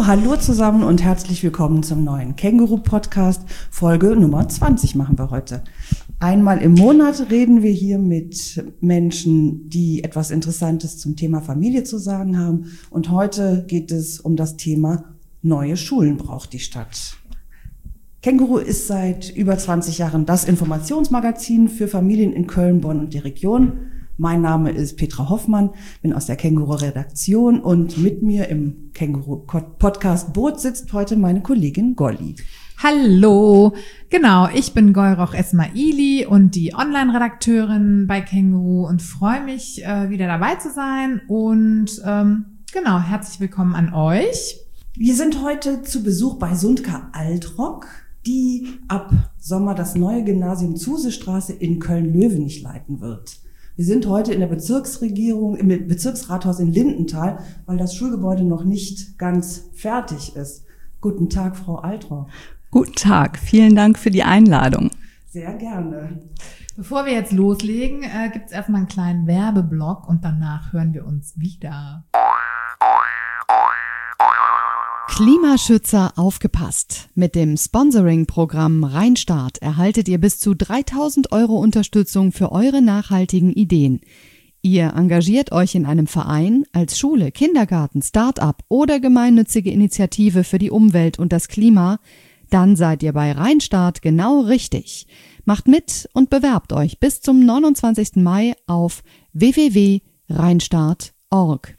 So, hallo zusammen und herzlich willkommen zum neuen Känguru-Podcast. Folge Nummer 20 machen wir heute. Einmal im Monat reden wir hier mit Menschen, die etwas Interessantes zum Thema Familie zu sagen haben. Und heute geht es um das Thema neue Schulen braucht die Stadt. Känguru ist seit über 20 Jahren das Informationsmagazin für Familien in Köln, Bonn und der Region. Mein Name ist Petra Hoffmann, bin aus der Känguru-Redaktion und mit mir im Känguru-Podcast-Boot sitzt heute meine Kollegin Golli. Hallo, genau, ich bin Golroch Esmaili und die Online-Redakteurin bei Känguru und freue mich, wieder dabei zu sein und genau, herzlich willkommen an euch. Wir sind heute zu Besuch bei Sundka Altrock, die ab Sommer das neue Gymnasium Zusestraße in Köln-Löwenich leiten wird. Wir sind heute in der Bezirksregierung, im Bezirksrathaus in Lindenthal, weil das Schulgebäude noch nicht ganz fertig ist. Guten Tag, Frau Altrock. Guten Tag, vielen Dank für die Einladung. Sehr gerne. Bevor wir jetzt loslegen, gibt es erstmal einen kleinen Werbeblock und danach hören wir uns wieder. Klimaschützer aufgepasst! Mit dem Sponsoring-Programm Rheinstart erhaltet ihr bis zu 3.000 € Unterstützung für eure nachhaltigen Ideen. Ihr engagiert euch in einem Verein, als Schule, Kindergarten, Start-up oder gemeinnützige Initiative für die Umwelt und das Klima, dann seid ihr bei Rheinstart genau richtig. Macht mit und bewerbt euch bis zum 29. Mai auf www.rheinstart.org.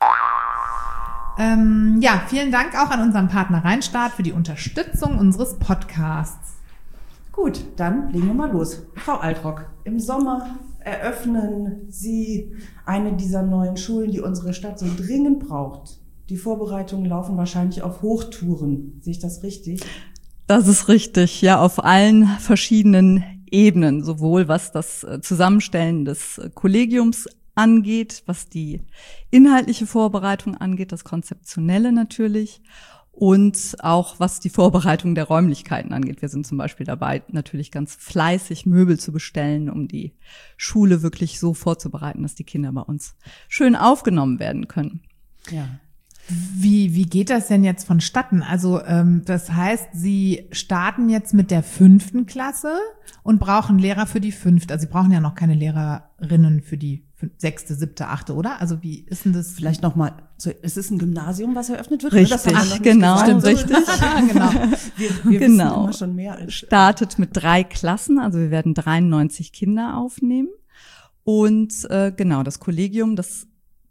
Ja, vielen Dank auch an unseren Partner Rheinstart für die Unterstützung unseres Podcasts. Gut, dann legen wir mal los. Frau Altrock, im Sommer eröffnen Sie eine dieser neuen Schulen, die unsere Stadt so dringend braucht. Die Vorbereitungen laufen wahrscheinlich auf Hochtouren. Sehe ich das richtig? Das ist richtig, ja, auf allen verschiedenen Ebenen, sowohl was das Zusammenstellen des Kollegiums angeht, was die inhaltliche Vorbereitung angeht, das Konzeptionelle natürlich und auch was die Vorbereitung der Räumlichkeiten angeht. Wir sind zum Beispiel dabei, natürlich ganz fleißig Möbel zu bestellen, um die Schule wirklich so vorzubereiten, dass die Kinder bei uns schön aufgenommen werden können. Ja. Wie geht das denn jetzt vonstatten? Also das heißt, Sie starten jetzt mit der 5. Klasse und brauchen Lehrer für die 5. Also Sie brauchen ja noch keine Lehrerinnen für die 6., 7., 8., oder? Also wie ist denn das? Vielleicht nochmal, es ist ein Gymnasium, was eröffnet wird? Richtig, genau, richtig. Genau. Wir genau. wissen immer schon mehr. Startet mit 3 Klassen, also wir werden 93 Kinder aufnehmen. Und genau, das Kollegium, das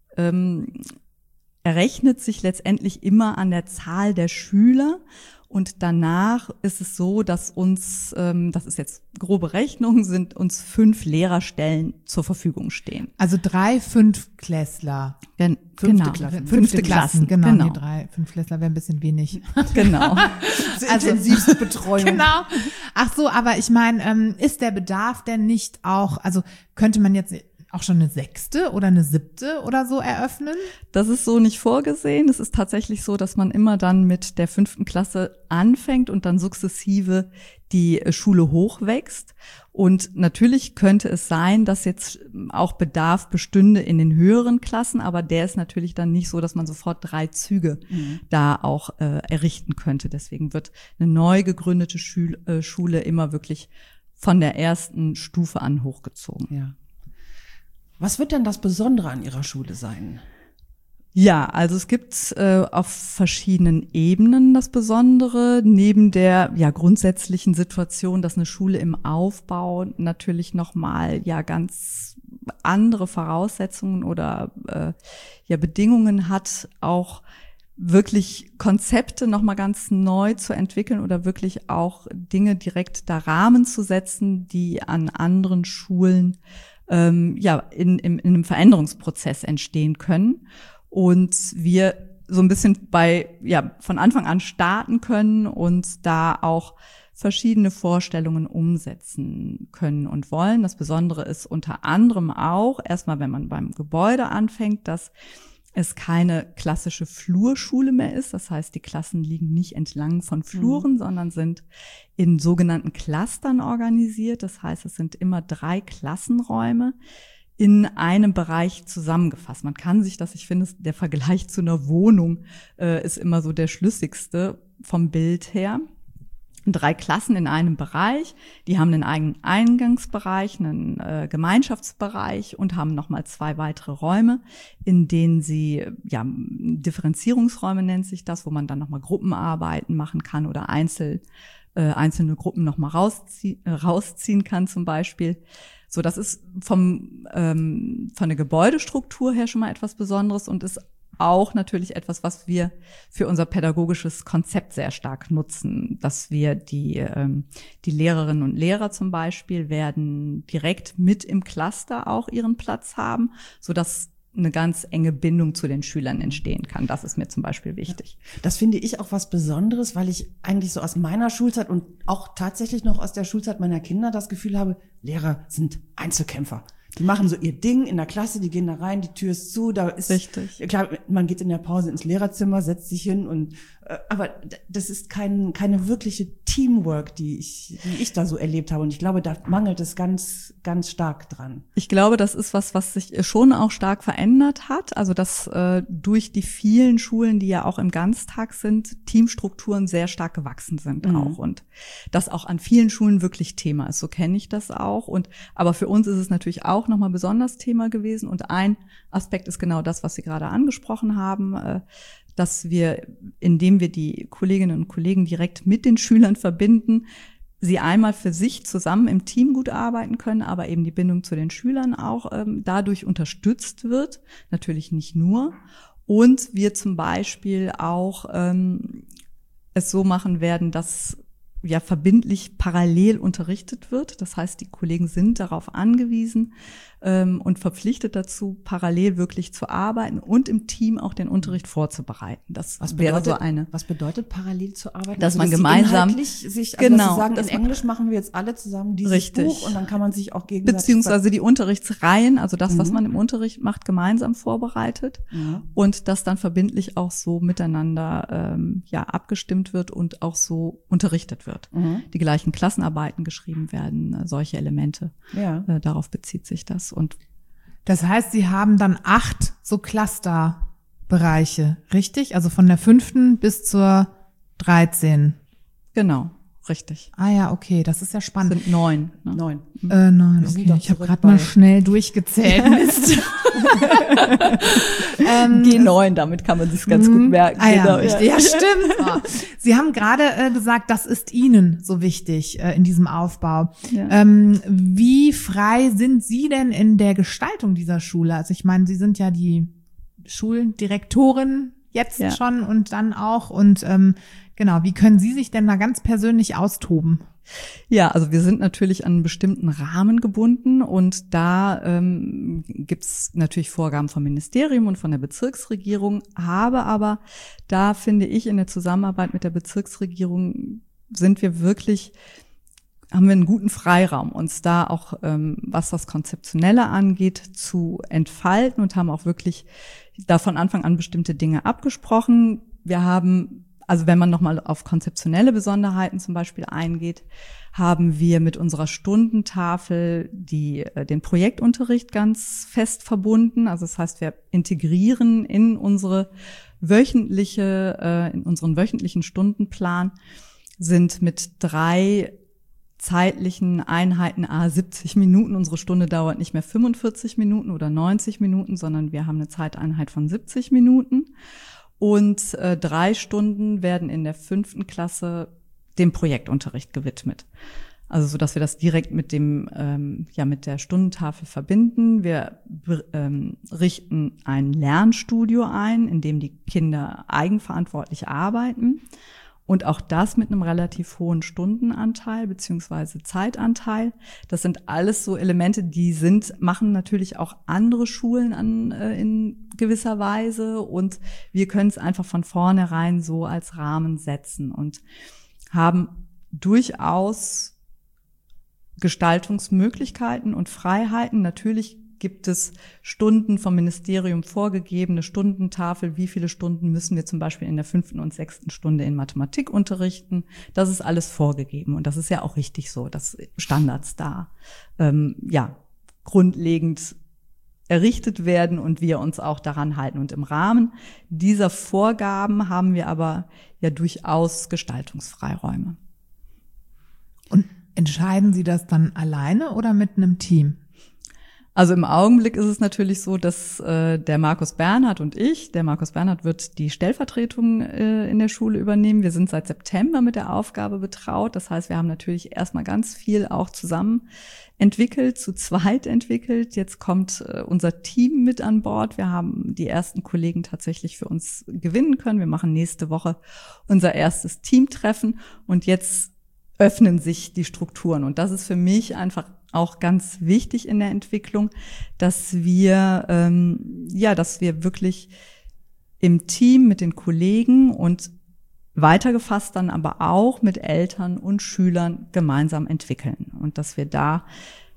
errechnet sich letztendlich immer an der Zahl der Schüler. Und danach ist es so, dass uns, das ist jetzt grobe Rechnung, sind uns 5 Lehrerstellen zur Verfügung stehen. Also 3 Fünftklässler. Genau. Fünfte Klassen. Genau. Genau. Nee, 3 Fünftklässler wäre ein bisschen wenig. Genau. Also intensivste Betreuung. Genau. Ach so, aber ich meine, ist der Bedarf denn nicht auch, also könnte man jetzt auch schon eine 6. oder eine 7. oder so eröffnen? Das ist so nicht vorgesehen. Es ist tatsächlich so, dass man immer dann mit der 5. Klasse anfängt und dann sukzessive die Schule hochwächst. Und natürlich könnte es sein, dass jetzt auch Bedarf bestünde in den höheren Klassen, aber der ist natürlich dann nicht so, dass man sofort 3 Züge da auch errichten könnte. Deswegen wird eine neu gegründete Schule immer wirklich von der 1. Stufe an hochgezogen. Ja. Was wird denn das Besondere an Ihrer Schule sein? Ja, also es gibt auf verschiedenen Ebenen das Besondere. Neben der grundsätzlichen Situation, dass eine Schule im Aufbau natürlich nochmal ganz andere Voraussetzungen oder Bedingungen hat, auch wirklich Konzepte nochmal ganz neu zu entwickeln oder wirklich auch Dinge direkt da Rahmen zu setzen, die an anderen Schulen in einem Veränderungsprozess entstehen können und wir so ein bisschen von Anfang an starten können und da auch verschiedene Vorstellungen umsetzen können und wollen. Das Besondere ist unter anderem auch, erstmal wenn man beim Gebäude anfängt, dass es keine klassische Flurschule mehr ist. Das heißt, die Klassen liegen nicht entlang von Fluren, sondern sind in sogenannten Clustern organisiert. Das heißt, es sind immer 3 Klassenräume, in einem Bereich zusammengefasst. Man kann sich das, ich finde, der Vergleich zu einer Wohnung ist immer so der schlüssigste vom Bild her. 3 Klassen in einem Bereich, die haben einen eigenen Eingangsbereich, einen Gemeinschaftsbereich und haben nochmal 2 weitere Räume, in denen sie, Differenzierungsräume nennt sich das, wo man dann nochmal Gruppenarbeiten machen kann oder einzelne Gruppen nochmal rausziehen kann zum Beispiel. So, das ist von der Gebäudestruktur her schon mal etwas Besonderes und ist auch natürlich etwas, was wir für unser pädagogisches Konzept sehr stark nutzen, dass wir die Lehrerinnen und Lehrer zum Beispiel werden direkt mit im Cluster auch ihren Platz haben, sodass eine ganz enge Bindung zu den Schülern entstehen kann. Das ist mir zum Beispiel wichtig. Ja, das finde ich auch was Besonderes, weil ich eigentlich so aus meiner Schulzeit und auch tatsächlich noch aus der Schulzeit meiner Kinder das Gefühl habe, Lehrer sind Einzelkämpfer. Die machen so ihr Ding in der Klasse, die gehen da rein, die Tür ist zu, da ist, richtig. Klar, man geht in der Pause ins Lehrerzimmer, setzt sich hin und, aber das ist keine wirkliche Teamwork, die ich da so erlebt habe und ich glaube, da mangelt es ganz, ganz stark dran. Ich glaube, das ist was sich schon auch stark verändert hat, also dass durch die vielen Schulen, die ja auch im Ganztag sind, Teamstrukturen sehr stark gewachsen sind auch und das auch an vielen Schulen wirklich Thema ist, so kenne ich das auch aber für uns ist es natürlich auch nochmal besonders Thema gewesen und ein Aspekt ist genau das, was Sie gerade angesprochen haben, dass wir, indem wir die Kolleginnen und Kollegen direkt mit den Schülern verbinden, sie einmal für sich zusammen im Team gut arbeiten können, aber eben die Bindung zu den Schülern auch dadurch unterstützt wird, natürlich nicht nur. Und wir zum Beispiel auch es so machen werden, dass verbindlich parallel unterrichtet wird. Das heißt, die Kollegen sind darauf angewiesen und verpflichtet dazu, parallel wirklich zu arbeiten und im Team auch den Unterricht vorzubereiten. Was bedeutet parallel zu arbeiten? Dass man gemeinsam sich, also dass Sie sagen, in Englisch machen wir jetzt alle zusammen dieses Buch und dann kann man sich auch gegenseitig beziehungsweise die Unterrichtsreihen, also das, was man im Unterricht macht, gemeinsam vorbereitet und das dann verbindlich auch so miteinander abgestimmt wird und auch so unterrichtet wird. Die gleichen Klassenarbeiten geschrieben werden, solche Elemente. Ja. Darauf bezieht sich das. Und das heißt, Sie haben dann 8 so Clusterbereiche, richtig? Also von der 5. bis zur 13. Genau, richtig. Ah ja, okay, das ist ja spannend. Sind 9. Ne? 9. 9, okay. Ich habe gerade mal schnell durchgezählt. Mist. G9, damit kann man sich ganz gut merken. Genau. Ja, stimmt. Oh. Sie haben gerade gesagt, das ist Ihnen so wichtig in diesem Aufbau. Ja. Wie frei sind Sie denn in der Gestaltung dieser Schule? Also ich meine, Sie sind ja die Schuldirektorin jetzt schon und dann auch. Und genau, wie können Sie sich denn da ganz persönlich austoben? Ja, also wir sind natürlich an einen bestimmten Rahmen gebunden und da gibt's natürlich Vorgaben vom Ministerium und von der Bezirksregierung, aber da finde ich in der Zusammenarbeit mit der Bezirksregierung haben wir einen guten Freiraum, uns da auch, was das Konzeptionelle angeht, zu entfalten und haben auch wirklich da von Anfang an bestimmte Dinge abgesprochen. Wir haben, also wenn man nochmal auf konzeptionelle Besonderheiten zum Beispiel eingeht, haben wir mit unserer Stundentafel den Projektunterricht ganz fest verbunden. Also das heißt, wir integrieren in unseren wöchentlichen Stundenplan, sind mit 3 zeitlichen Einheiten 70 Minuten. Unsere Stunde dauert nicht mehr 45 Minuten oder 90 Minuten, sondern wir haben eine Zeiteinheit von 70 Minuten. Und 3 Stunden werden in der 5. Klasse dem Projektunterricht gewidmet. Also so, dass wir das direkt mit mit der Stundentafel verbinden. Wir richten ein Lernstudio ein, in dem die Kinder eigenverantwortlich arbeiten. Und auch das mit einem relativ hohen Stundenanteil beziehungsweise Zeitanteil. Das sind alles so Elemente, machen natürlich auch andere Schulen in gewisser Weise. Und wir können es einfach von vornherein so als Rahmen setzen und haben durchaus Gestaltungsmöglichkeiten und Freiheiten. Natürlich gibt es Stunden vom Ministerium vorgegebene Stundentafel, wie viele Stunden müssen wir zum Beispiel in der 5. und 6. Stunde in Mathematik unterrichten. Das ist alles vorgegeben und das ist ja auch richtig so, dass Standards da grundlegend errichtet werden und wir uns auch daran halten. Und im Rahmen dieser Vorgaben haben wir aber ja durchaus Gestaltungsfreiräume. Und entscheiden Sie das dann alleine oder mit einem Team? Also im Augenblick ist es natürlich so, dass der Markus Bernhard und ich, der Markus Bernhard wird die Stellvertretung in der Schule übernehmen. Wir sind seit September mit der Aufgabe betraut. Das heißt, wir haben natürlich erstmal ganz viel auch zusammen entwickelt, zu zweit entwickelt. Jetzt kommt unser Team mit an Bord. Wir haben die ersten Kollegen tatsächlich für uns gewinnen können. Wir machen nächste Woche unser erstes Teamtreffen und jetzt öffnen sich die Strukturen. Und das ist für mich einfach auch ganz wichtig in der Entwicklung, dass wir wirklich im Team mit den Kollegen und weitergefasst dann aber auch mit Eltern und Schülern gemeinsam entwickeln und dass wir da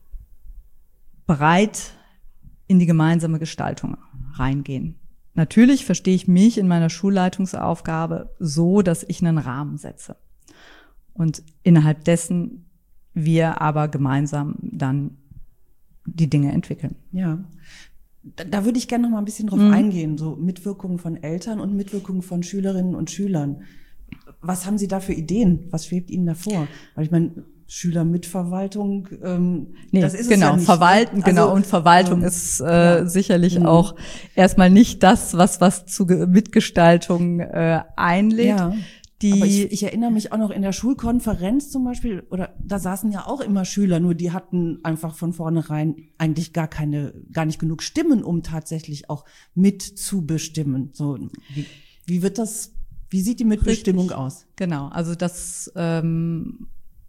bereit in die gemeinsame Gestaltung reingehen. Natürlich verstehe ich mich in meiner Schulleitungsaufgabe so, dass ich einen Rahmen setze und innerhalb dessen wir aber gemeinsam dann die Dinge entwickeln. Ja, da würde ich gerne noch mal ein bisschen drauf eingehen, so Mitwirkung von Eltern und Mitwirkung von Schülerinnen und Schülern. Was haben Sie da für Ideen? Was schwebt Ihnen da vor? Weil ich meine, Schülermitverwaltung, das ist genau, es ja nicht. Verwalten, Also, genau, und Verwaltung ist sicherlich auch erstmal nicht das, was zu Mitgestaltung einlädt. Ja. Aber ich erinnere mich auch noch in der Schulkonferenz zum Beispiel, oder da saßen ja auch immer Schüler, nur die hatten einfach von vornherein eigentlich gar nicht genug Stimmen, um tatsächlich auch mitzubestimmen. So, wie sieht die Mitbestimmung aus? Genau, also das eine,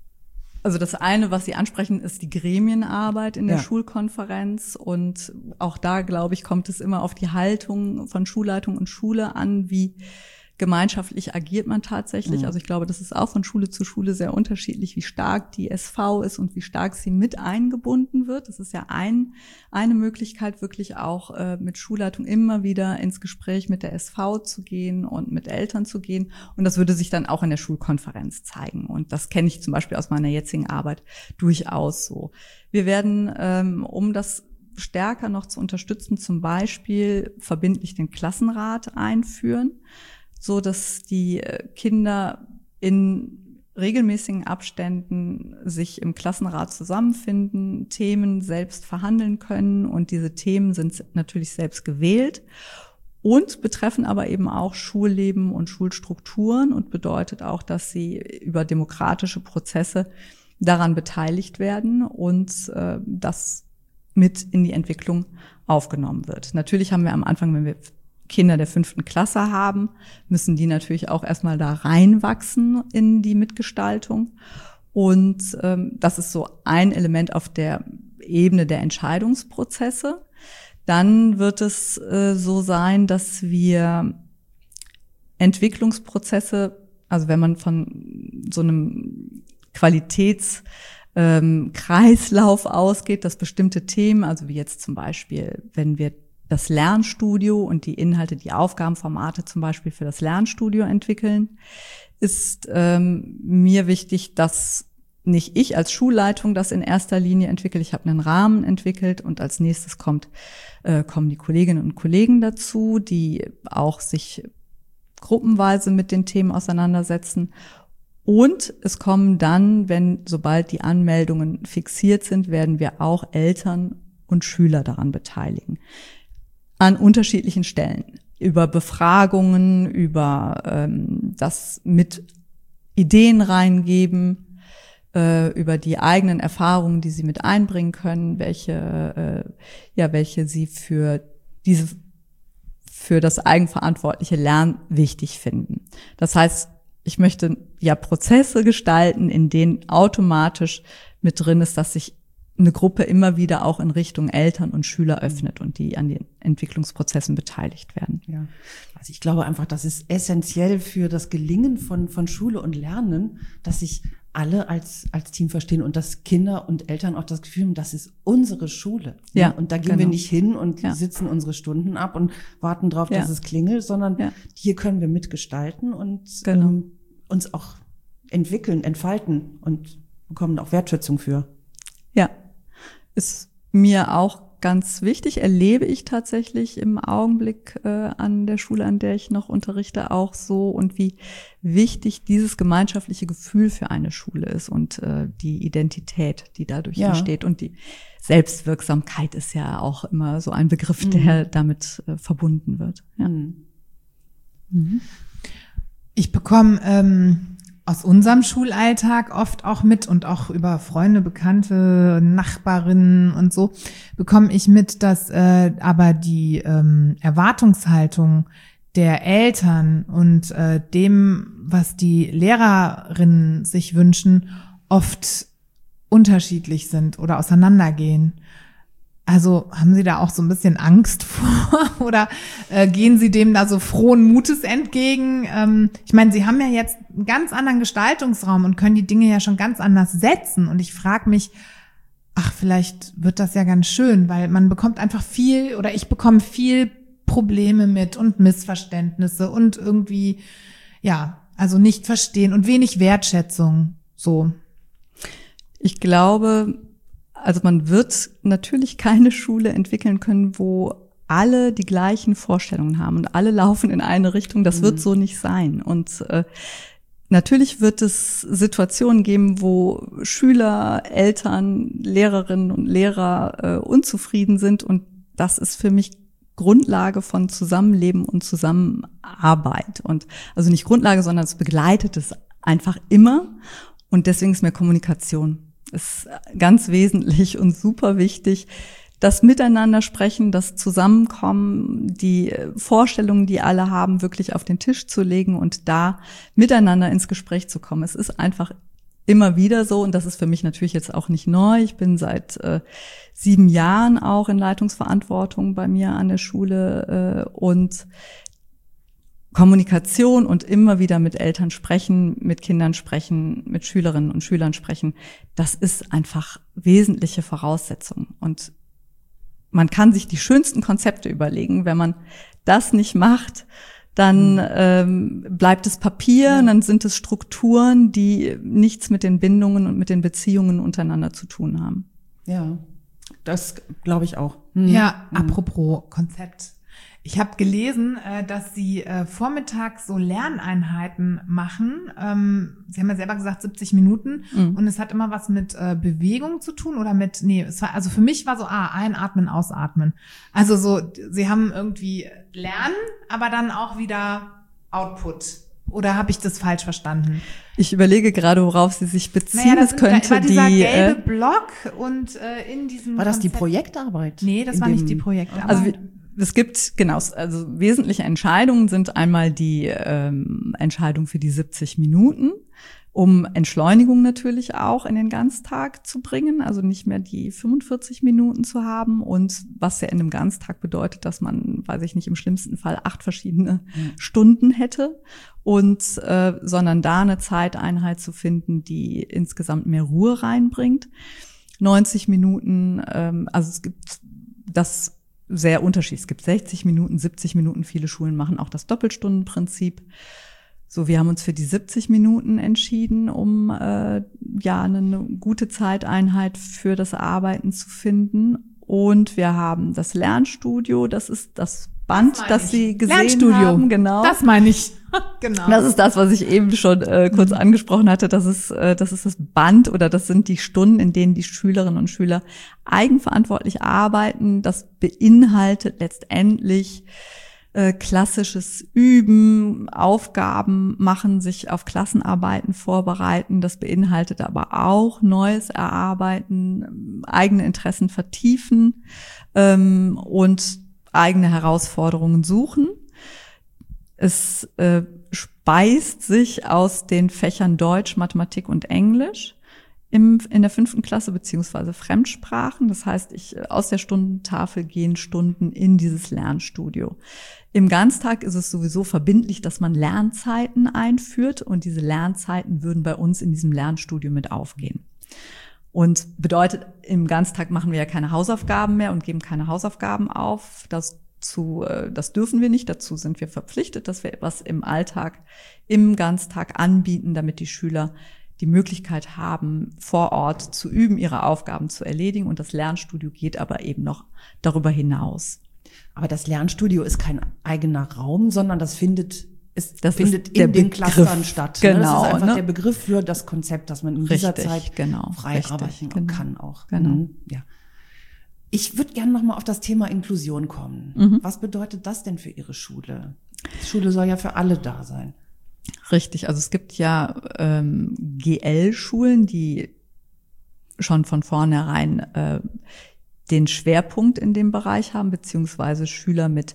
was Sie ansprechen, ist die Gremienarbeit in der Schulkonferenz. Und auch da, glaube ich, kommt es immer auf die Haltung von Schulleitung und Schule an, wie gemeinschaftlich agiert man tatsächlich. Also ich glaube, das ist auch von Schule zu Schule sehr unterschiedlich, wie stark die SV ist und wie stark sie mit eingebunden wird. Das ist ja eine Möglichkeit, wirklich auch mit Schulleitung immer wieder ins Gespräch mit der SV zu gehen und mit Eltern zu gehen. Und das würde sich dann auch in der Schulkonferenz zeigen. Und das kenne ich zum Beispiel aus meiner jetzigen Arbeit durchaus so. Wir werden, um das stärker noch zu unterstützen, zum Beispiel verbindlich den Klassenrat einführen, so dass die Kinder in regelmäßigen Abständen sich im Klassenrat zusammenfinden, Themen selbst verhandeln können und diese Themen sind natürlich selbst gewählt und betreffen aber eben auch Schulleben und Schulstrukturen und bedeutet auch, dass sie über demokratische Prozesse daran beteiligt werden und das mit in die Entwicklung aufgenommen wird. Natürlich haben wir am Anfang, wenn wir Kinder der 5. Klasse haben, müssen die natürlich auch erstmal da reinwachsen in die Mitgestaltung. Und das ist so ein Element auf der Ebene der Entscheidungsprozesse. Dann wird es so sein, dass wir Entwicklungsprozesse, also wenn man von so einem Qualitätskreislauf ausgeht, dass bestimmte Themen, also wie jetzt zum Beispiel, wenn wir das Lernstudio und die Inhalte, die Aufgabenformate zum Beispiel für das Lernstudio entwickeln, ist mir wichtig, dass nicht ich als Schulleitung das in erster Linie entwickle. Ich habe einen Rahmen entwickelt und als nächstes kommen die Kolleginnen und Kollegen dazu, die auch sich gruppenweise mit den Themen auseinandersetzen. Und es kommen dann, sobald die Anmeldungen fixiert sind, werden wir auch Eltern und Schüler daran beteiligen. An unterschiedlichen Stellen. Über Befragungen, über das mit Ideen reingeben, über die eigenen Erfahrungen, die sie mit einbringen können, welche sie für das eigenverantwortliche Lernen wichtig finden. Das heißt, ich möchte ja Prozesse gestalten, in denen automatisch mit drin ist, dass sich eine Gruppe immer wieder auch in Richtung Eltern und Schüler öffnet und die an den Entwicklungsprozessen beteiligt werden. Ja, also ich glaube einfach, das ist essentiell für das Gelingen von Schule und Lernen, dass sich alle als Team verstehen und dass Kinder und Eltern auch das Gefühl haben, das ist unsere Schule. Ja, und da gehen wir nicht hin und sitzen unsere Stunden ab und warten drauf, dass es klingelt, sondern hier können wir mitgestalten und uns auch entwickeln, entfalten und bekommen auch Wertschätzung für. Ja, ist mir auch ganz wichtig, erlebe ich tatsächlich im Augenblick an der Schule, an der ich noch unterrichte, auch so, und wie wichtig dieses gemeinschaftliche Gefühl für eine Schule ist und die Identität, die dadurch entsteht. Und die Selbstwirksamkeit ist ja auch immer so ein Begriff, der damit verbunden wird. Ja. Ich bekomme aus unserem Schulalltag oft auch mit und auch über Freunde, Bekannte, Nachbarinnen und so bekomme ich mit, dass aber die Erwartungshaltung der Eltern und dem, was die Lehrerinnen sich wünschen, oft unterschiedlich sind oder auseinandergehen. Also haben Sie da auch so ein bisschen Angst vor oder gehen Sie dem da so frohen Mutes entgegen? Ich meine, Sie haben ja jetzt einen ganz anderen Gestaltungsraum und können die Dinge ja schon ganz anders setzen. Und ich frage mich, vielleicht wird das ja ganz schön, weil man bekommt einfach viel oder ich bekomme viel Probleme mit und Missverständnisse und irgendwie, also nicht verstehen und wenig Wertschätzung, so. Ich glaube, also man wird natürlich keine Schule entwickeln können, wo alle die gleichen Vorstellungen haben und alle laufen in eine Richtung. Das wird so nicht sein. Und natürlich wird es Situationen geben, wo Schüler, Eltern, Lehrerinnen und Lehrer unzufrieden sind. Und das ist für mich Grundlage von Zusammenleben und Zusammenarbeit. Und also nicht Grundlage, sondern es begleitet es einfach immer. Und deswegen ist mir Kommunikation ist ganz wesentlich und super wichtig, das Miteinander sprechen, das Zusammenkommen, die Vorstellungen, die alle haben, wirklich auf den Tisch zu legen und da miteinander ins Gespräch zu kommen. Es ist einfach immer wieder so, und das ist für mich natürlich jetzt auch nicht neu. Ich bin seit 7 Jahren auch in Leitungsverantwortung bei mir an der Schule und Kommunikation und immer wieder mit Eltern sprechen, mit Kindern sprechen, mit Schülerinnen und Schülern sprechen, das ist einfach wesentliche Voraussetzung. Und man kann sich die schönsten Konzepte überlegen. Wenn man das nicht macht, dann bleibt es Papier, dann sind es Strukturen, die nichts mit den Bindungen und mit den Beziehungen untereinander zu tun haben. Ja, das glaube ich auch. Ja, apropos Konzept. Ich habe gelesen, dass Sie vormittags so Lerneinheiten machen. Sie haben ja selber gesagt 70 Minuten und es hat immer was mit Bewegung zu tun oder mit, also für mich war so, einatmen, ausatmen. Also so, Sie haben irgendwie Lernen, aber dann auch wieder Output. Oder habe ich das falsch verstanden? Ich überlege gerade, worauf Sie sich beziehen. Das war dieser gelbe Block und in diesem War das die Konzept- Projektarbeit? Nee, das war nicht die Projektarbeit. Also es gibt, also wesentliche Entscheidungen sind einmal die Entscheidung für die 70 Minuten, um Entschleunigung natürlich auch in den Ganztag zu bringen, also nicht mehr die 45 Minuten zu haben, und was ja in einem Ganztag bedeutet, dass man, weiß ich nicht, im schlimmsten Fall 8 verschiedene Stunden hätte, und sondern da eine Zeiteinheit zu finden, die insgesamt mehr Ruhe reinbringt. 90 Minuten, also es gibt das sehr unterschiedlich. Es gibt 60 Minuten, 70 Minuten. Viele Schulen machen auch das Doppelstundenprinzip. So, wir haben uns für die 70 Minuten entschieden, um eine gute Zeiteinheit für das Arbeiten zu finden. Und wir haben das Lernstudio. Das ist das Band, das Sie gesehen haben. Genau. Das meine ich. Genau. Das ist das, was ich eben schon kurz angesprochen hatte. Das ist das Band, oder das sind die Stunden, in denen die Schülerinnen und Schüler eigenverantwortlich arbeiten. Das beinhaltet letztendlich klassisches Üben, Aufgaben machen, sich auf Klassenarbeiten vorbereiten. Das beinhaltet aber auch Neues erarbeiten, eigene Interessen vertiefen und eigene Herausforderungen suchen. Es speist sich aus den Fächern Deutsch, Mathematik und Englisch in der 5. Klasse beziehungsweise Fremdsprachen. Das heißt, aus der Stundentafel gehen Stunden in dieses Lernstudio. Im Ganztag ist es sowieso verbindlich, dass man Lernzeiten einführt, und diese Lernzeiten würden bei uns in diesem Lernstudio mit aufgehen. Und bedeutet, im Ganztag machen wir ja keine Hausaufgaben mehr und geben keine Hausaufgaben auf. Das dürfen wir nicht, dazu sind wir verpflichtet, dass wir etwas im Alltag, im Ganztag anbieten, damit die Schüler die Möglichkeit haben, vor Ort zu üben, ihre Aufgaben zu erledigen. Und das Lernstudio geht aber eben noch darüber hinaus. Aber das Lernstudio ist kein eigener Raum, sondern das findet findet in den Clustern statt. Genau. Das ist einfach ne? der Begriff für das Konzept, dass man in dieser Zeit frei arbeiten kann auch. Genau. Ja. Ich würde gerne nochmal auf das Thema Inklusion kommen. Was bedeutet das denn für Ihre Schule? Die Schule soll ja für alle da sein. Richtig, also es gibt ja GL-Schulen, die schon von vornherein den Schwerpunkt in dem Bereich haben, beziehungsweise Schüler mit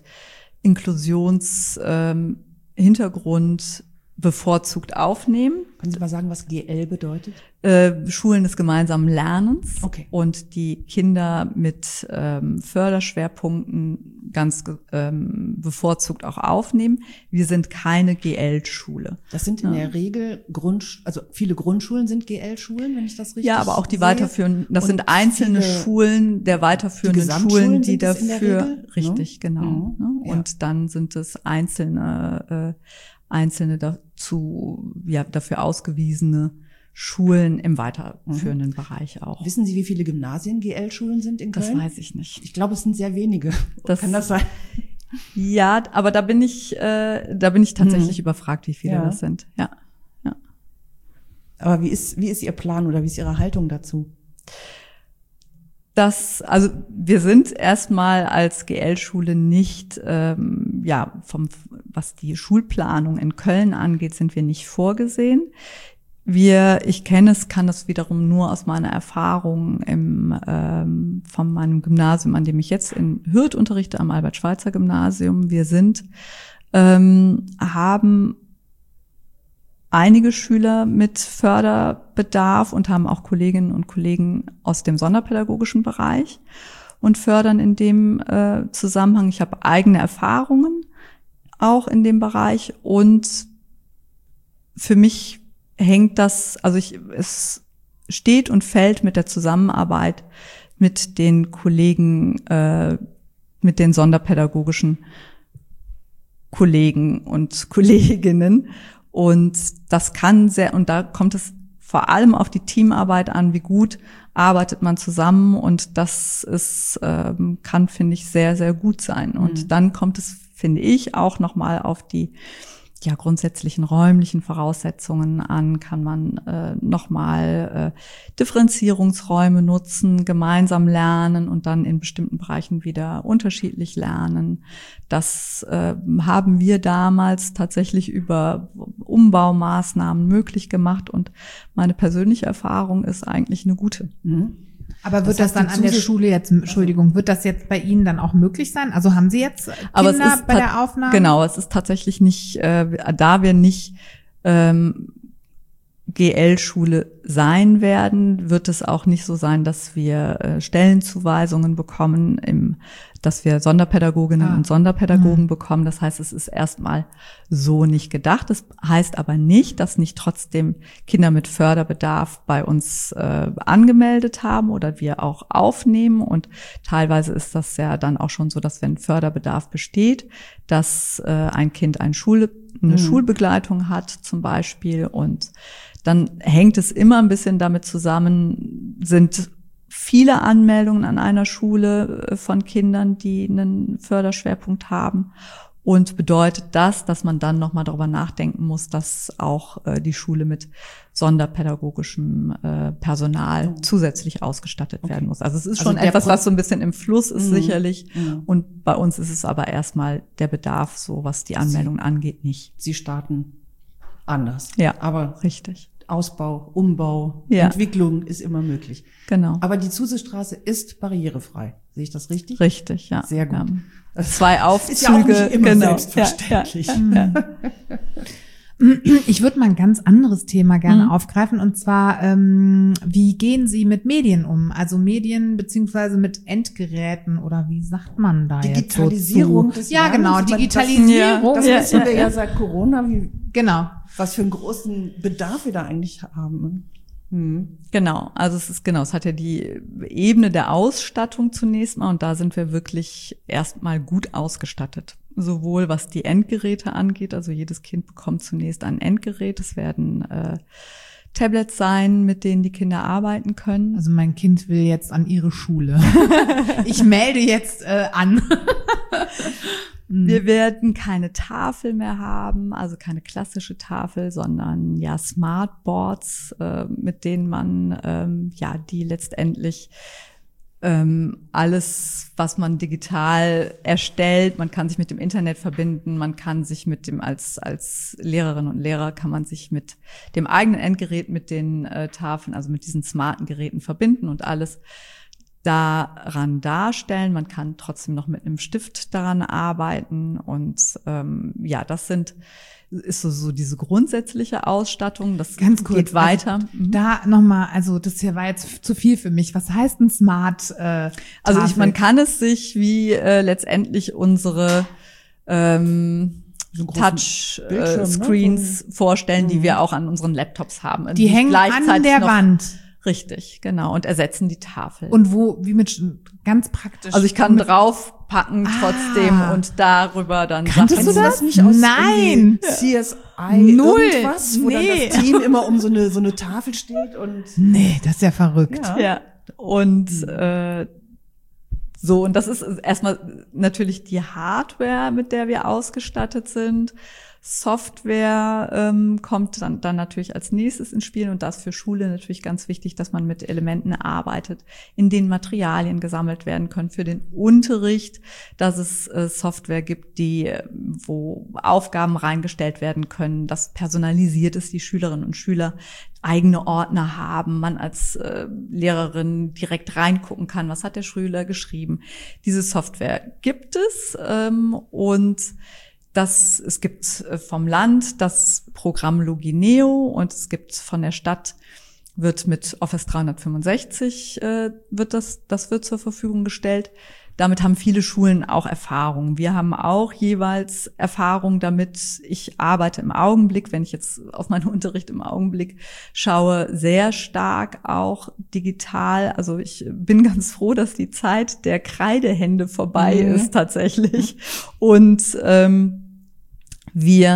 Inklusionshintergrund bevorzugt aufnehmen. Können Sie mal sagen, was GL bedeutet? Schulen des gemeinsamen Lernens. Okay. Und die Kinder mit Förderschwerpunkten ganz bevorzugt auch aufnehmen. Wir sind keine GL-Schule. Das sind in der Regel also viele Grundschulen sind GL-Schulen, wenn ich das richtig sehe. Ja, aber auch die weiterführenden, das sind einzelne Schulen der weiterführenden Schulen, die dafür, richtig, genau. Mhm. Ne? Und dann sind es einzelne dafür ausgewiesene Schulen im weiterführenden Bereich auch. Wissen Sie, wie viele Gymnasien GL-Schulen sind in Köln? Das weiß ich nicht. Ich glaube, es sind sehr wenige. Kann das sein? Ja, aber da bin ich tatsächlich überfragt, wie viele das sind. Ja. Aber wie ist Ihr Plan oder wie ist Ihre Haltung dazu? Also wir sind erstmal als GL-Schule nicht, was die Schulplanung in Köln angeht, sind wir nicht vorgesehen. kann das wiederum nur aus meiner Erfahrung von meinem Gymnasium, an dem ich jetzt in Hürth unterrichte, am Albert-Schweitzer-Gymnasium. Wir haben einige Schüler mit Förderbedarf und haben auch Kolleginnen und Kollegen aus dem sonderpädagogischen Bereich und fördern in dem Zusammenhang. Ich habe eigene Erfahrungen auch in dem Bereich und für mich hängt es steht und fällt mit der Zusammenarbeit mit den Kollegen, mit den sonderpädagogischen Kollegen und Kolleginnen. Und da kommt es vor allem auf die Teamarbeit an, wie gut arbeitet man zusammen, und das kann, finde ich, sehr, sehr gut sein. Und dann kommt es, finde ich, auch nochmal auf die grundsätzlichen räumlichen Voraussetzungen an. Kann man nochmal Differenzierungsräume nutzen, gemeinsam lernen und dann in bestimmten Bereichen wieder unterschiedlich lernen. Das haben wir damals tatsächlich über Umbaumaßnahmen möglich gemacht, und meine persönliche Erfahrung ist eigentlich eine gute. Aber wird das dann an der Schule wird das jetzt bei Ihnen dann auch möglich sein? Also haben Sie jetzt Kinder bei der Aufnahme? Genau, es ist tatsächlich nicht, da wir nicht GL-Schule sein werden, wird es auch nicht so sein, dass wir Stellenzuweisungen bekommen, dass wir Sonderpädagoginnen und Sonderpädagogen bekommen. Das heißt, es ist erstmal so nicht gedacht. Das heißt aber nicht, dass nicht trotzdem Kinder mit Förderbedarf bei uns angemeldet haben oder wir auch aufnehmen. Und teilweise ist das ja dann auch schon so, dass wenn Förderbedarf besteht, dass ein Kind eine Schulbegleitung hat zum Beispiel, und dann hängt es immer ein bisschen damit zusammen, sind viele Anmeldungen an einer Schule von Kindern, die einen Förderschwerpunkt haben, und bedeutet das, dass man dann nochmal darüber nachdenken muss, dass auch die Schule mit sonderpädagogischem Personal zusätzlich ausgestattet werden muss. Also es ist schon etwas, was so ein bisschen im Fluss ist, sicherlich. Und bei uns ist es aber erstmal der Bedarf, so was die Anmeldung angeht, nicht. Sie starten anders. Ja, aber richtig. Ausbau, Umbau, Entwicklung ist immer möglich. Genau. Aber die Zusestraße ist barrierefrei. Sehe ich das richtig? Richtig, ja. Sehr gut. Ja. 2 Aufzüge. Ist ja auch nicht immer selbstverständlich. Ja. Ich würde mal ein ganz anderes Thema gerne aufgreifen, und zwar, wie gehen Sie mit Medien um? Also Medien beziehungsweise mit Endgeräten, oder wie sagt man da Digitalisierung jetzt so des Ja, Lernens. genau, Digitalisierung. Das wissen wir ja seit Corona, Genau. was für einen großen Bedarf wir da eigentlich haben. Genau, also es hat ja die Ebene der Ausstattung zunächst mal, und da sind wir wirklich erstmal gut ausgestattet. Sowohl was die Endgeräte angeht, also jedes Kind bekommt zunächst ein Endgerät, es werden Tablets sein, mit denen die Kinder arbeiten können. Also mein Kind will jetzt an ihre Schule. Ich melde jetzt an. Wir werden keine Tafel mehr haben, also keine klassische Tafel, sondern ja Smartboards, mit denen man die letztendlich alles, was man digital erstellt, man kann sich mit dem Internet verbinden, man kann sich mit dem als Lehrerin und Lehrer kann man sich mit dem eigenen Endgerät, mit den Tafeln, also mit diesen smarten Geräten verbinden und alles daran darstellen. Man kann trotzdem noch mit einem Stift daran arbeiten und das ist so diese grundsätzliche Ausstattung. Das ganz kurz, geht weiter. Also, da nochmal, also das hier war jetzt zu viel für mich. Was heißt ein Smart Also man kann es sich wie letztendlich unsere Touchscreens vorstellen, die wir auch an unseren Laptops haben. Die hängen an der Wand. Richtig, genau, und ersetzen die Tafel. Und wie mit ganz praktisch. Also ich kann draufpacken trotzdem und darüber dann Kanntest Sachen. du das nicht aus Nein. CSI Null. Irgendwas, wo dann das Team immer um so eine Tafel steht und Nee, das ist ja verrückt. Ja. Und und das ist erstmal natürlich die Hardware, mit der wir ausgestattet sind. Software kommt dann natürlich als nächstes ins Spiel und das für Schule natürlich ganz wichtig, dass man mit Elementen arbeitet, in denen Materialien gesammelt werden können für den Unterricht, dass es Software gibt, wo Aufgaben reingestellt werden können, dass personalisiert ist, die Schülerinnen und Schüler eigene Ordner haben, man als Lehrerin direkt reingucken kann, was hat der Schüler geschrieben. Diese Software gibt es und es gibt vom Land das Programm Logineo und es gibt von der Stadt, wird mit Office 365 wird zur Verfügung gestellt. Damit haben viele Schulen auch Erfahrung. Wir haben auch jeweils Erfahrung damit. Ich arbeite im Augenblick, wenn ich jetzt auf meinen Unterricht im Augenblick schaue, sehr stark auch digital. Also ich bin ganz froh, dass die Zeit der Kreidehände vorbei ist tatsächlich. Und wir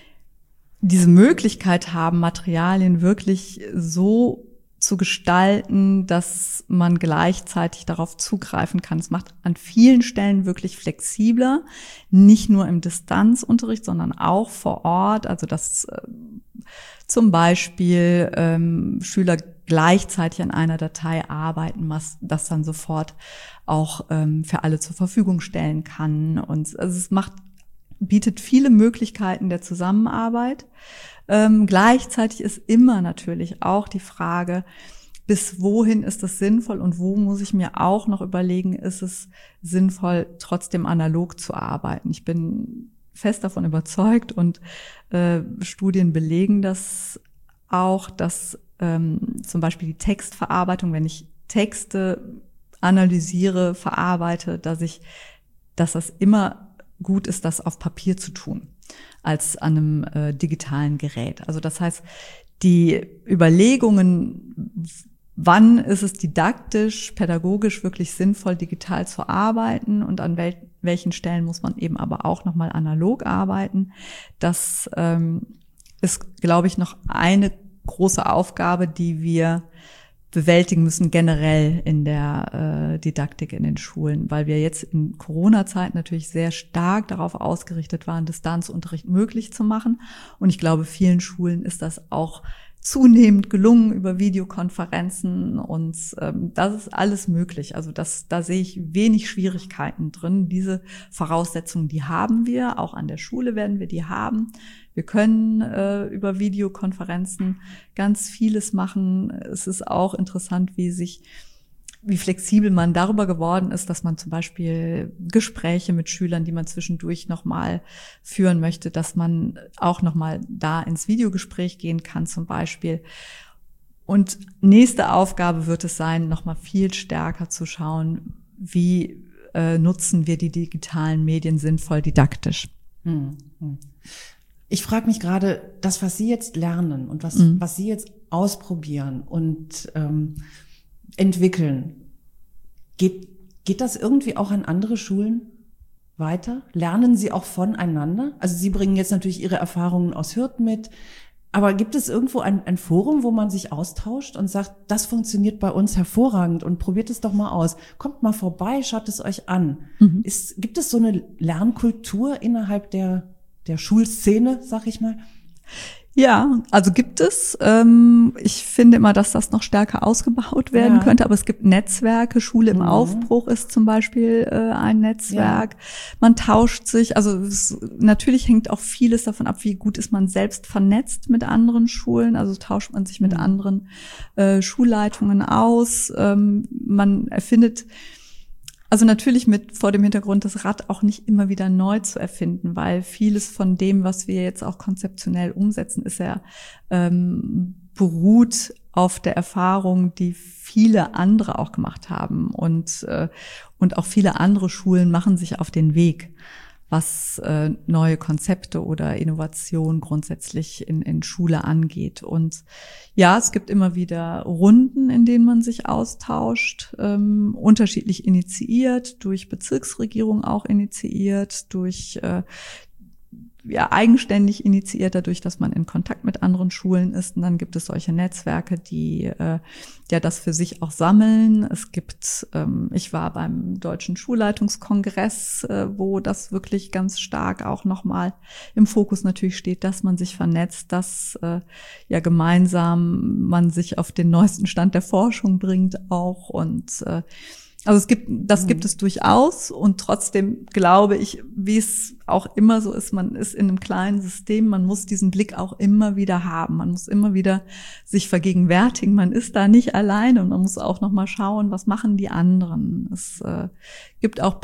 diese Möglichkeit haben, Materialien wirklich so zu gestalten, dass man gleichzeitig darauf zugreifen kann. Es macht an vielen Stellen wirklich flexibler, nicht nur im Distanzunterricht, sondern auch vor Ort. Also dass zum Beispiel Schüler gleichzeitig an einer Datei arbeiten, was das dann sofort auch für alle zur Verfügung stellen kann. Und also es bietet viele Möglichkeiten der Zusammenarbeit. Gleichzeitig ist immer natürlich auch die Frage, bis wohin ist es sinnvoll und wo muss ich mir auch noch überlegen, ist es sinnvoll, trotzdem analog zu arbeiten. Ich bin fest davon überzeugt und Studien belegen das auch, dass zum Beispiel die Textverarbeitung, wenn ich Texte analysiere, verarbeite, dass das immer gut ist, das auf Papier zu tun, als an einem digitalen Gerät. Also das heißt, die Überlegungen, wann ist es didaktisch, pädagogisch wirklich sinnvoll, digital zu arbeiten und an welchen Stellen muss man eben aber auch nochmal analog arbeiten, das ist, glaube ich, noch eine große Aufgabe, die wir bewältigen müssen generell in der Didaktik in den Schulen, weil wir jetzt in Corona-Zeit natürlich sehr stark darauf ausgerichtet waren, Distanzunterricht möglich zu machen. Und ich glaube, vielen Schulen ist das auch zunehmend gelungen über Videokonferenzen und das ist alles möglich. Also da sehe ich wenig Schwierigkeiten drin. Diese Voraussetzungen, die haben wir, auch an der Schule werden wir die haben. Wir können über Videokonferenzen ganz vieles machen. Es ist auch interessant, wie flexibel man darüber geworden ist, dass man zum Beispiel Gespräche mit Schülern, die man zwischendurch nochmal führen möchte, dass man auch nochmal da ins Videogespräch gehen kann zum Beispiel. Und nächste Aufgabe wird es sein, nochmal viel stärker zu schauen, wie nutzen wir die digitalen Medien sinnvoll didaktisch. Ich frage mich gerade, das, was Sie jetzt lernen und was Sie jetzt ausprobieren und entwickeln, geht das irgendwie auch an andere Schulen weiter? Lernen Sie auch voneinander? Also Sie bringen jetzt natürlich Ihre Erfahrungen aus Hürth mit, Aber gibt es irgendwo ein Forum, wo man sich austauscht und sagt, das funktioniert bei uns hervorragend und probiert es doch mal aus. Kommt mal vorbei, schaut es euch an. Gibt es so eine Lernkultur innerhalb der Schulszene, sag ich mal? Ja, also gibt es. Ich finde immer, dass das noch stärker ausgebaut werden könnte, aber es gibt Netzwerke. Schule im Aufbruch ist zum Beispiel ein Netzwerk. Ja. Man tauscht sich, also natürlich hängt auch vieles davon ab, wie gut ist man selbst vernetzt mit anderen Schulen, also tauscht man sich mit anderen Schulleitungen aus. Man erfindet also natürlich mit vor dem Hintergrund, das Rad auch nicht immer wieder neu zu erfinden, weil vieles von dem, was wir jetzt auch konzeptionell umsetzen, ist ja beruht auf der Erfahrung, die viele andere auch gemacht haben und auch viele andere Schulen machen sich auf den Weg, was neue Konzepte oder Innovation grundsätzlich in Schule angeht. Und ja, es gibt immer wieder Runden, in denen man sich austauscht, unterschiedlich initiiert, durch Bezirksregierung auch initiiert, durch eigenständig initiiert, dadurch, dass man in Kontakt mit anderen Schulen ist. Und dann gibt es solche Netzwerke, die das für sich auch sammeln. Es gibt, ich war beim Deutschen Schulleitungskongress, wo das wirklich ganz stark auch nochmal im Fokus natürlich steht, dass man sich vernetzt, dass gemeinsam man sich auf den neuesten Stand der Forschung bringt auch und also das gibt es durchaus und trotzdem glaube ich, wie es auch immer so ist, man ist in einem kleinen System, man muss diesen Blick auch immer wieder haben, man muss immer wieder sich vergegenwärtigen, man ist da nicht alleine und man muss auch noch mal schauen, was machen die anderen. Es gibt auch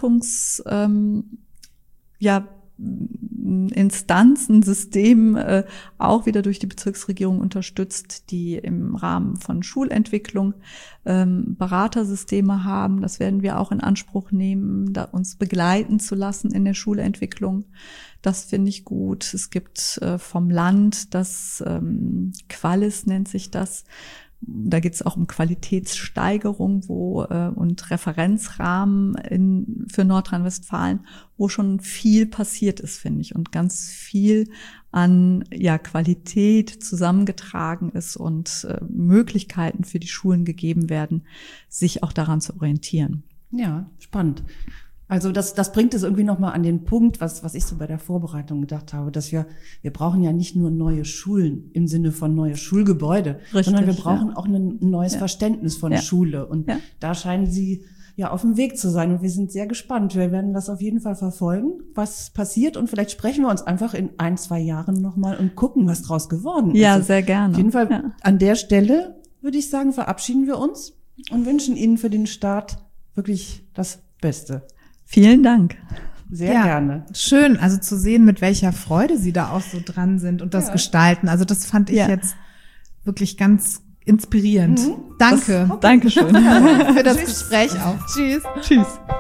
Instanzen, System, auch wieder durch die Bezirksregierung unterstützt, die im Rahmen von Schulentwicklung Beratersysteme haben. Das werden wir auch in Anspruch nehmen, da uns begleiten zu lassen in der Schulentwicklung. Das finde ich gut. Es gibt vom Land das Qualis nennt sich das. Da geht es auch um Qualitätssteigerung und Referenzrahmen für Nordrhein-Westfalen, wo schon viel passiert ist, finde ich, und ganz viel an Qualität zusammengetragen ist und Möglichkeiten für die Schulen gegeben werden, sich auch daran zu orientieren. Ja, spannend. Also das bringt es irgendwie nochmal an den Punkt, was ich so bei der Vorbereitung gedacht habe, dass wir brauchen ja nicht nur neue Schulen im Sinne von neue Schulgebäude, sondern wir brauchen auch ein neues Verständnis von Schule. Und da scheinen Sie ja auf dem Weg zu sein. Und wir sind sehr gespannt. Wir werden das auf jeden Fall verfolgen, was passiert. Und vielleicht sprechen wir uns einfach in 1-2 Jahren nochmal und gucken, was draus geworden ist. Ja, sehr gerne. Auf jeden Fall an der Stelle, würde ich sagen, verabschieden wir uns und wünschen Ihnen für den Start wirklich das Beste. Vielen Dank. Sehr gerne. Schön, also zu sehen, mit welcher Freude Sie da auch so dran sind und das gestalten. Also das fand ich jetzt wirklich ganz inspirierend. Danke. Dankeschön. Für das Gespräch auch. Tschüss. Tschüss.